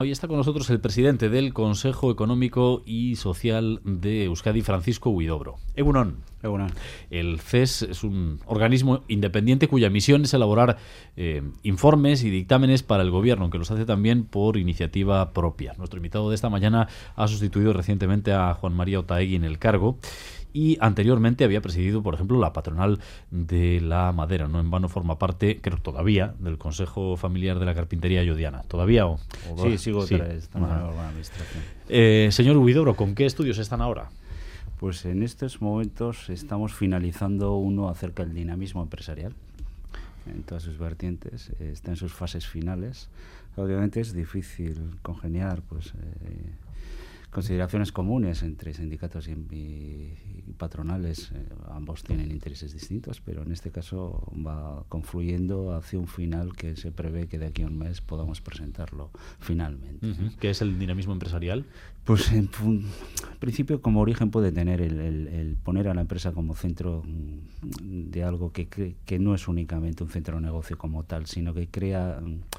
Hoy está con nosotros el presidente del Consejo Económico y Social de Euskadi, Francisco Huidobro. Egunon. Egunon. El CES es un organismo independiente cuya misión es elaborar informes y dictámenes para el gobierno, aunque los hace también por iniciativa propia. Nuestro invitado de esta mañana ha sustituido recientemente a Juan María Otaegui en el cargo y anteriormente había presidido, por ejemplo, la patronal de la madera. No en vano forma parte, creo todavía, del Consejo Familiar de la Carpintería Llodiana. ¿Todavía? Sí, sigo sí. otra vez. Buena administración. Señor Huidobro, ¿con qué estudios están ahora? Pues en estos momentos estamos finalizando uno acerca del dinamismo empresarial en todas sus vertientes. Está en sus fases finales. Obviamente es difícil congeniar consideraciones comunes entre sindicatos y patronales. Ambos tienen intereses distintos, pero en este caso va confluyendo hacia un final que se prevé que de aquí a un mes podamos presentarlo finalmente. ¿Qué es el dinamismo empresarial? Pues en principio como origen puede tener el poner a la empresa como centro de algo que no es únicamente un centro de negocio como tal, sino que crea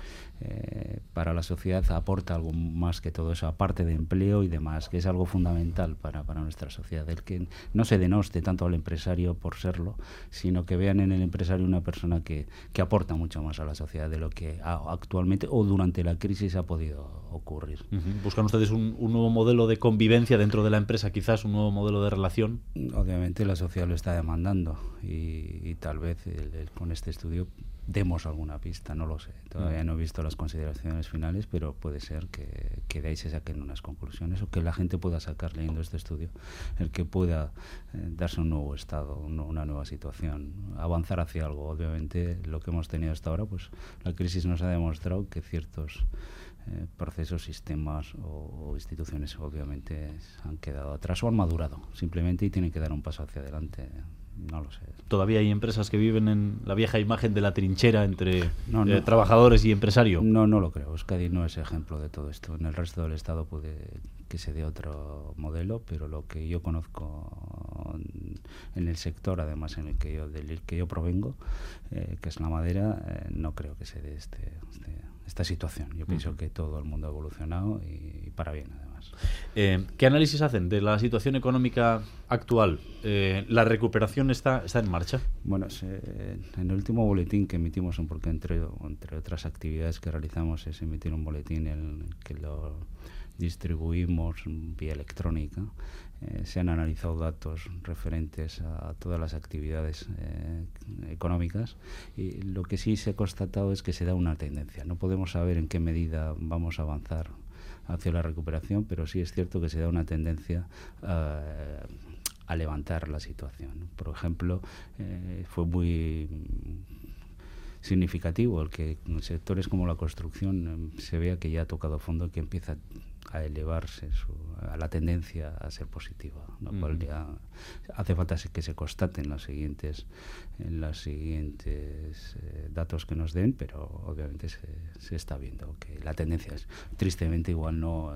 para la sociedad, aporta algo más que todo eso, aparte de empleo y demás, que es algo fundamental para nuestra sociedad, el que no se denoste tanto al empresario por serlo, sino que vean en el empresario una persona que aporta mucho más a la sociedad de lo que actualmente o durante la crisis ha podido ocurrir. ¿Buscan ustedes un nuevo modelo de convivencia dentro de la empresa, quizás un nuevo modelo de relación? Obviamente la sociedad lo está demandando y tal vez con este estudio demos alguna pista, no lo sé. Todavía no he visto las consideraciones finales, pero puede ser que de ahí se saquen unas conclusiones o que la gente pueda sacar leyendo este estudio, el que pueda darse un nuevo estado, una nueva situación, avanzar hacia algo. Obviamente lo que hemos tenido hasta ahora, pues la crisis nos ha demostrado que ciertos procesos, sistemas o instituciones obviamente han quedado atrás o han madurado simplemente y tienen que dar un paso hacia adelante. No lo sé. ¿Todavía hay empresas que viven en la vieja imagen de la trinchera entre trabajadores y empresario? No lo creo. Euskadi no es ejemplo de todo esto. En el resto del Estado puede que se dé otro modelo, pero lo que yo conozco en el sector, además del que yo provengo, que es la madera, no creo que se dé esta situación. Yo pienso que todo el mundo ha evolucionado y para bien, además. ¿Qué análisis hacen de la situación económica actual? ¿La recuperación está en marcha? Bueno, en el último boletín que emitimos, porque entre otras actividades que realizamos es emitir un boletín en el que lo distribuimos vía electrónica. Se han analizado datos referentes a todas las actividades económicas y lo que sí se ha constatado es que se da una tendencia. No podemos saber en qué medida vamos a avanzar hacia la recuperación, pero sí es cierto que se da una tendencia a levantar la situación. Por ejemplo, fue muy significativo el que en sectores como la construcción se vea que ya ha tocado fondo, que empieza a elevarse a la tendencia a ser positiva, lo cual ya hace falta que se constaten los siguientes datos que nos den, pero obviamente se está viendo que la tendencia es, tristemente igual no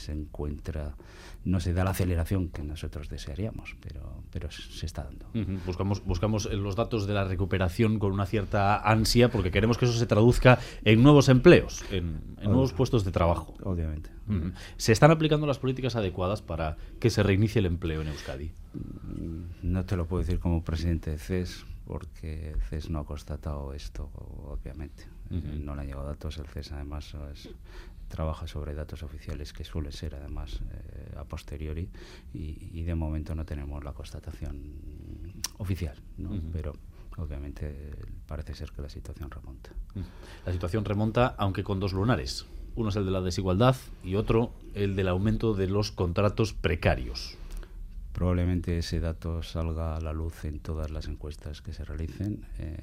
se da la aceleración que nosotros desearíamos, pero se está dando. Buscamos los datos de la recuperación con una cierta ansia porque queremos que eso se traduzca en nuevos empleos, en nuevos puestos de trabajo. Obviamente. ¿Se están aplicando las políticas adecuadas para que se reinicie el empleo en Euskadi? No te lo puedo decir como presidente de CES, porque CES no ha constatado esto, obviamente. No le han llegado datos. El CES además trabaja sobre datos oficiales que suele ser además a posteriori y de momento no tenemos la constatación oficial, ¿no? Pero obviamente parece ser que la situación remonta. La situación remonta, aunque con dos lunares. Uno es el de la desigualdad y otro el del aumento de los contratos precarios. Probablemente ese dato salga a la luz en todas las encuestas que se realicen.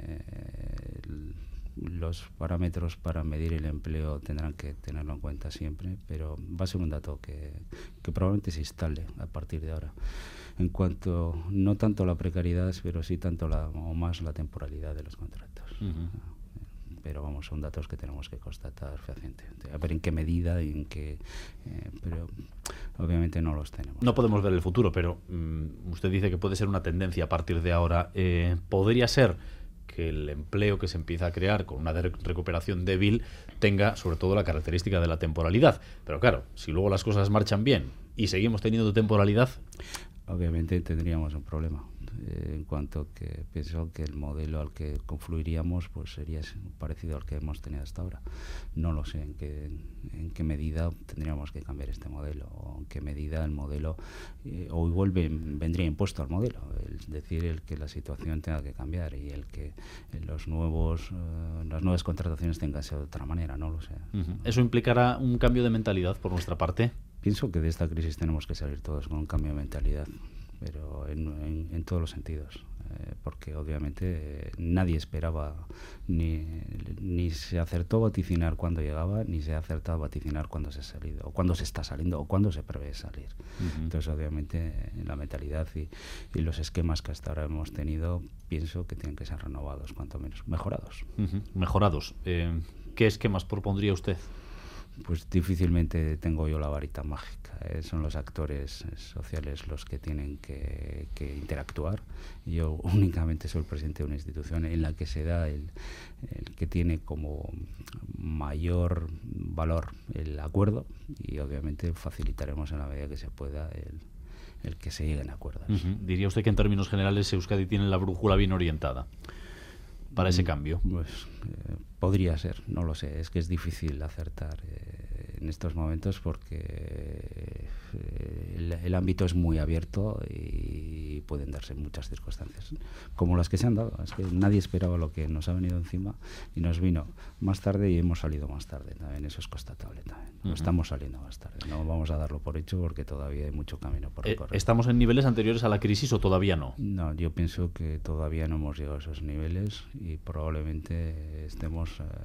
Los parámetros para medir el empleo tendrán que tenerlo en cuenta siempre, pero va a ser un dato que probablemente se instale a partir de ahora. En cuanto, no tanto a la precariedad, pero sí tanto o más la temporalidad de los contratos. Pero vamos, son datos que tenemos que constatar fehacientemente. A ver en qué medida y en qué... pero obviamente no los tenemos. No podemos ver el futuro, pero usted dice que puede ser una tendencia a partir de ahora. ¿Podría ser que el empleo que se empieza a crear con una recuperación débil tenga sobre todo la característica de la temporalidad. Pero claro, si luego las cosas marchan bien y seguimos teniendo temporalidad, obviamente tendríamos un problema. En cuanto que pienso que el modelo al que confluiríamos pues sería parecido al que hemos tenido hasta ahora. No lo sé en qué medida tendríamos que cambiar este modelo, o en qué medida el modelo o igual vendría impuesto al modelo, es decir, el que la situación tenga que cambiar y el que las nuevas contrataciones tengan que ser de otra manera, no lo sé. ¿Eso implicará un cambio de mentalidad por nuestra parte? Pienso que de esta crisis tenemos que salir todos con un cambio de mentalidad, pero en todos los sentidos, porque obviamente nadie esperaba, ni se acertó a vaticinar cuando llegaba, ni se ha acertado a vaticinar cuando se ha salido, o cuando se está saliendo, o cuando se prevé salir. Entonces, obviamente, la mentalidad y los esquemas que hasta ahora hemos tenido, pienso que tienen que ser renovados, cuanto menos, mejorados. Mejorados. ¿Qué esquemas propondría usted? Pues difícilmente tengo yo la varita mágica. Son los actores sociales los que tienen que interactuar. Yo únicamente soy el presidente de una institución en la que se da el que tiene como mayor valor el acuerdo, y obviamente facilitaremos en la medida que se pueda el que se lleguen a acuerdos. ¿Diría usted que en términos generales Euskadi tiene la brújula bien orientada para ese cambio? Pues podría ser, no lo sé. Es que es difícil acertar en estos momentos porque el ámbito es muy abierto y pueden darse muchas circunstancias como las que se han dado. Es que nadie esperaba lo que nos ha venido encima y nos vino más tarde y hemos salido más tarde. También eso es constatable también. Estamos saliendo más tarde. No vamos a darlo por hecho porque todavía hay mucho camino por recorrer. ¿Estamos en niveles anteriores a la crisis o todavía no? No, yo pienso que todavía no hemos llegado a esos niveles y probablemente estemos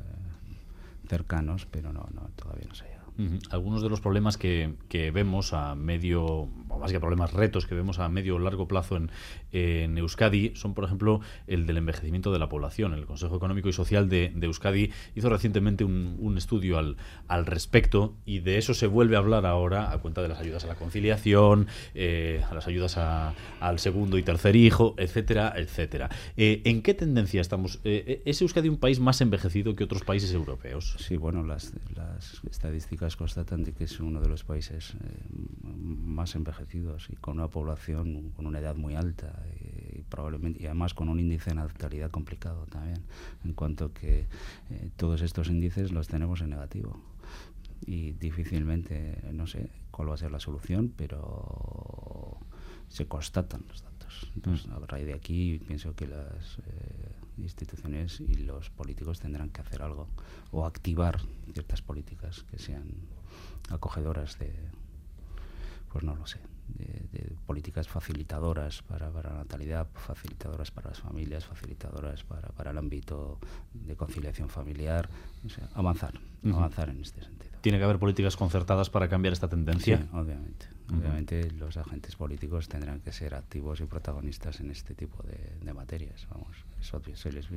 cercanos, pero no, todavía no se ha llegado. Algunos de los problemas que vemos a medio, o más que problemas, retos que vemos a medio o largo plazo en Euskadi son, por ejemplo, el del envejecimiento de la población. El Consejo Económico y Social de Euskadi hizo recientemente un estudio al respecto, y de eso se vuelve a hablar ahora a cuenta de las ayudas a la conciliación, a las ayudas al segundo y tercer hijo, etcétera, etcétera. ¿En qué tendencia estamos? ¿Es Euskadi un país más envejecido que otros países europeos? Sí, bueno, las estadísticas constatan de que es uno de los países más envejecidos y con una población con una edad muy alta y probablemente, y además con un índice de natalidad complicado también, en cuanto que todos estos índices los tenemos en negativo y difícilmente, no sé cuál va a ser la solución, pero se constatan los datos. Entonces, a raíz de aquí pienso que las instituciones y los políticos tendrán que hacer algo o activar ciertas políticas que sean acogedoras pues no lo sé, de políticas facilitadoras para la natalidad, facilitadoras para las familias, facilitadoras para el ámbito de conciliación familiar, o sea, avanzar en este sentido. ¿Tiene que haber políticas concertadas para cambiar esta tendencia? Sí, obviamente. Obviamente los agentes políticos tendrán que ser activos y protagonistas en este tipo de materias. Vamos, es obvio.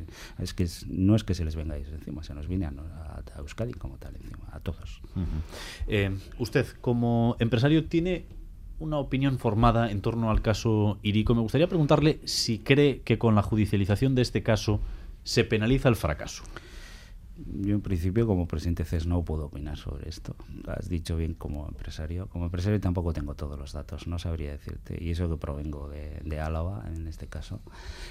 No es que se les venga ellos encima, se nos viene a Euskadi como tal encima, a todos. Usted, como empresario, tiene una opinión formada en torno al caso Hiriko. Me gustaría preguntarle si cree que con la judicialización de este caso se penaliza el fracaso. Yo, en principio, como presidente CES no puedo opinar sobre esto. Has dicho bien como empresario. Como empresario tampoco tengo todos los datos, no sabría decirte. Y eso que provengo de Álava, en este caso.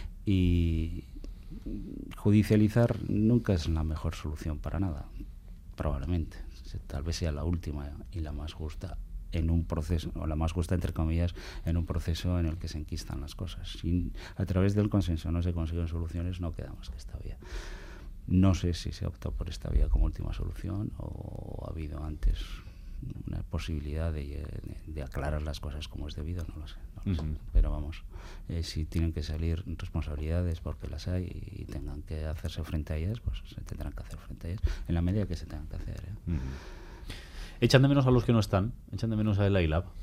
Y judicializar nunca es la mejor solución para nada, probablemente. Tal vez sea la última y la más justa en un proceso, o la más justa entre comillas, en un proceso en el que se enquistan las cosas. Si a través del consenso no se consiguen soluciones, no queda más que esta vía. No sé si se optó por esta vía como última solución o ha habido antes una posibilidad de aclarar las cosas como es debido, no lo sé. Pero vamos, si tienen que salir responsabilidades porque las hay y tengan que hacerse frente a ellas, pues se tendrán que hacer frente a ellas en la medida que se tengan que hacer. ¿Echan de menos a los que no están? ¿Echan de menos a el AILAB?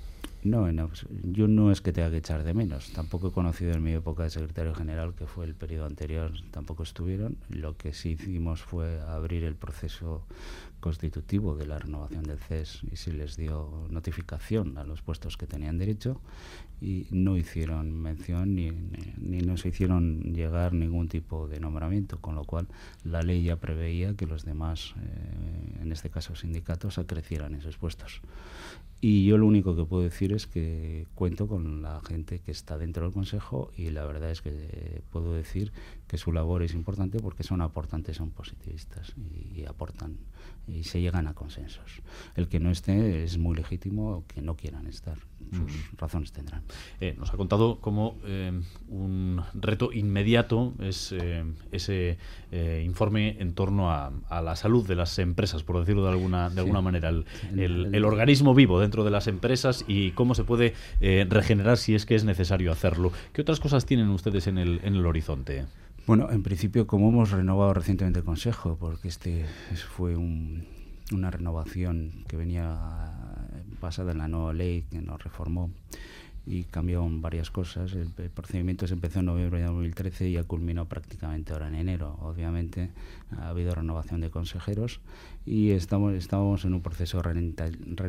No, yo no es que tenga que echar de menos. Tampoco he conocido en mi época de secretario general, que fue el periodo anterior, tampoco estuvieron. Lo que sí hicimos fue abrir el proceso constitutivo de la renovación del CES y se les dio notificación a los puestos que tenían derecho y no hicieron mención ni nos hicieron llegar ningún tipo de nombramiento, con lo cual la ley ya preveía que los demás, en este caso sindicatos, acrecieran esos puestos. Y yo lo único que puedo decir es que cuento con la gente que está dentro del Consejo y la verdad es que puedo decir que su labor es importante porque son aportantes, son positivistas y aportan y se llegan a consensos. El que no esté es muy legítimo que no quieran estar. Sus razones tendrán. Nos ha contado cómo un reto inmediato es ese informe en torno a la salud de las empresas, por decirlo de alguna manera, el organismo vivo dentro de las empresas y cómo se puede regenerar si es que es necesario hacerlo. ¿Qué otras cosas tienen ustedes en el horizonte? Bueno, en principio, como hemos renovado recientemente el Consejo, porque fue una renovación que venía basada en la nueva ley que nos reformó y cambiaron varias cosas. El procedimiento se empezó en noviembre de 2013 y ha culminado prácticamente ahora en enero. Obviamente ha habido renovación de consejeros y estábamos en un proceso de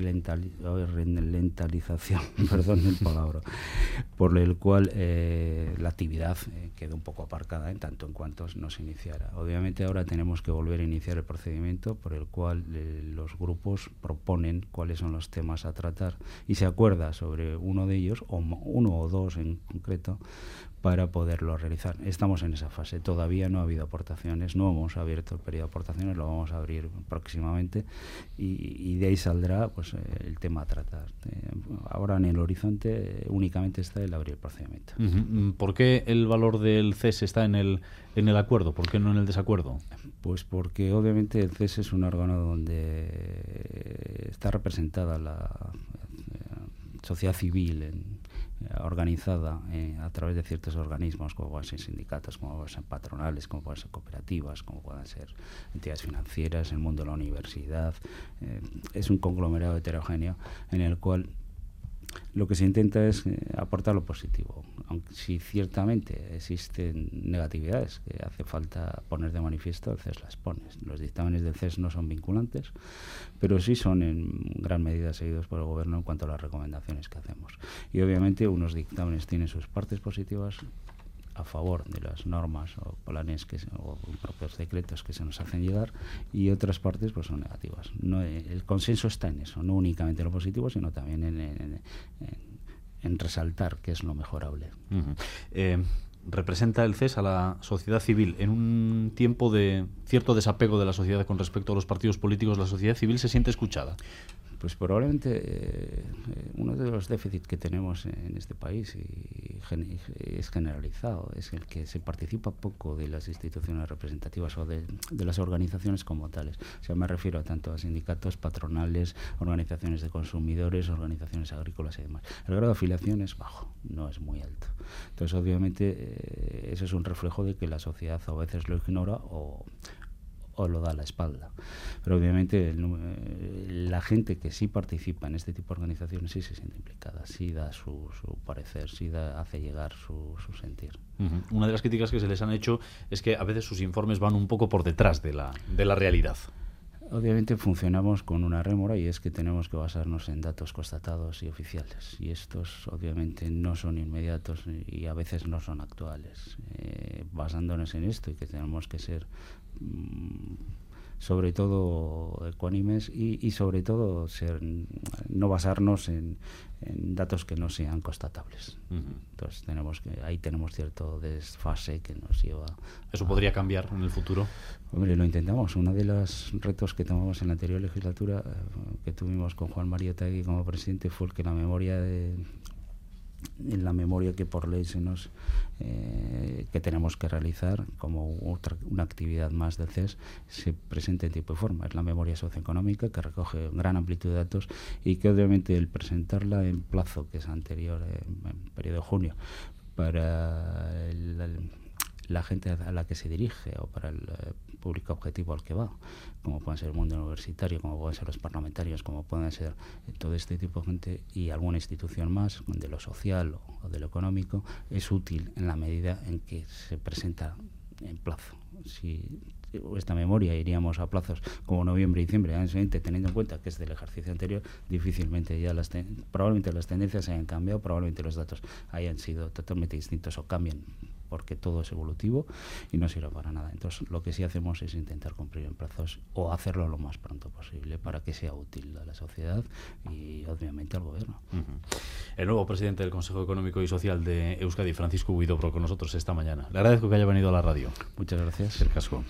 ralentización, perdón el palabra, por el cual la actividad quedó un poco aparcada en tanto en cuanto no se iniciara. Obviamente ahora tenemos que volver a iniciar el procedimiento por el cual los grupos proponen cuáles son los temas a tratar y se acuerda sobre uno de ellos, o uno o dos en concreto, para poderlo realizar. Estamos en esa fase. Todavía no ha habido aportaciones, no hemos abierto el periodo de aportaciones, lo vamos a abrir próximamente y de ahí saldrá pues el tema a tratar. Ahora en el horizonte únicamente está el abrir el procedimiento. ¿Por qué el valor del CES está en el acuerdo? ¿Por qué no en el desacuerdo? Pues porque obviamente el CES es un órgano donde está representada la sociedad civil organizada a través de ciertos organismos, como pueden ser sindicatos, como pueden ser patronales, como pueden ser cooperativas, como pueden ser entidades financieras, el mundo de la universidad. Es un conglomerado heterogéneo en el cual lo que se intenta es aportar lo positivo, aunque si ciertamente existen negatividades que hace falta poner de manifiesto, el CES las pone. Los dictámenes del CES no son vinculantes, pero sí son en gran medida seguidos por el Gobierno en cuanto a las recomendaciones que hacemos. Y obviamente unos dictámenes tienen sus partes positivas a favor de las normas o planes o propios decretos que se nos hacen llegar y otras partes pues son negativas. No, el consenso está en eso, no únicamente en lo positivo, sino también en resaltar qué es lo mejorable. Representa el CES a la sociedad civil. En un tiempo de cierto desapego de la sociedad con respecto a los partidos políticos, ¿la sociedad civil se siente escuchada? Pues probablemente uno de los déficits que tenemos en este país y es generalizado, es el que se participa poco de las instituciones representativas o de las organizaciones como tales. O sea, me refiero tanto a sindicatos, patronales, organizaciones de consumidores, organizaciones agrícolas y demás. El grado de afiliación es bajo, no es muy alto. Entonces, obviamente, eso es un reflejo de que la sociedad a veces lo ignora o lo da a la espalda. Pero obviamente la gente que sí participa en este tipo de organizaciones sí se siente implicada, sí da su parecer, sí hace llegar su sentir. Una de las críticas que se les han hecho es que a veces sus informes van un poco por detrás de la realidad. Obviamente funcionamos con una rémora y es que tenemos que basarnos en datos constatados y oficiales y estos obviamente no son inmediatos y a veces no son actuales. Basándonos en esto y que tenemos que ser sobre todo ecuánimes y sobre todo no basarnos en datos que no sean constatables. Entonces ahí tenemos cierto desfase que nos lleva. ¿Eso podría cambiar en el futuro? Hombre, lo intentamos. Uno de los retos que tomamos en la anterior legislatura, que tuvimos con Juan María Otegui como presidente, fue el que en la memoria que por ley que tenemos que realizar como una actividad más del CES se presente en tiempo y forma. Es la memoria socioeconómica que recoge gran amplitud de datos y que obviamente el presentarla en plazo que es anterior, en periodo de junio, para la gente a la que se dirige o para el público objetivo al que va, como pueden ser el mundo universitario, como pueden ser los parlamentarios, como pueden ser todo este tipo de gente y alguna institución más de lo social o de lo económico, es útil en la medida en que se presenta en plazo. Si esta memoria iríamos a plazos como noviembre y diciembre del año siguiente, teniendo en cuenta que es del ejercicio anterior, difícilmente ya probablemente las tendencias hayan cambiado, probablemente los datos hayan sido totalmente distintos o cambien, porque todo es evolutivo y no sirve para nada. Entonces, lo que sí hacemos es intentar cumplir en plazos o hacerlo lo más pronto posible para que sea útil a la sociedad y, obviamente, al gobierno. El nuevo presidente del Consejo Económico y Social de Euskadi, Francisco Huidobro, con nosotros esta mañana. Le agradezco que haya venido a la radio. Muchas gracias. El casco.